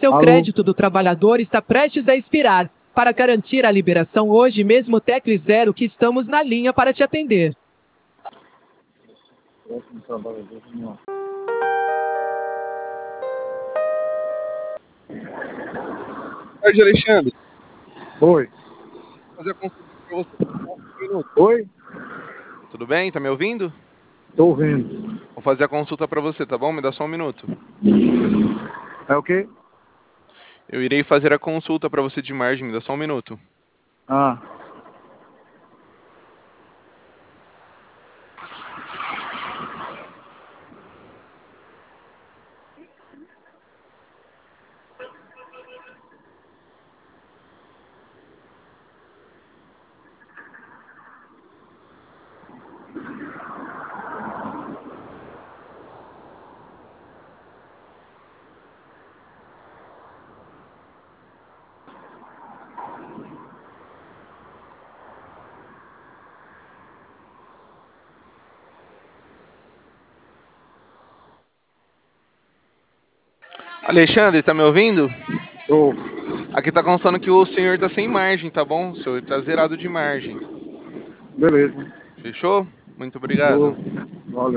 Seu Alô? crédito do trabalhador está prestes a expirar. Para garantir a liberação hoje mesmo, tecle 0 que estamos na linha para te atender. Tarde, Alexandre. Oi. Vou fazer a consulta para você. Um minuto. Oi? Tudo bem? Tá me ouvindo? Tô ouvindo. Vou fazer a consulta para você, tá bom? Me dá só um minuto. É o quê? Eu irei fazer a consulta para você de margem, me dá só um minuto. Ah. Alexandre, tá me ouvindo? Tô. Aqui tá constando que o senhor tá sem margem, tá bom? O senhor tá zerado de margem. Beleza. Fechou? Muito obrigado. Tô.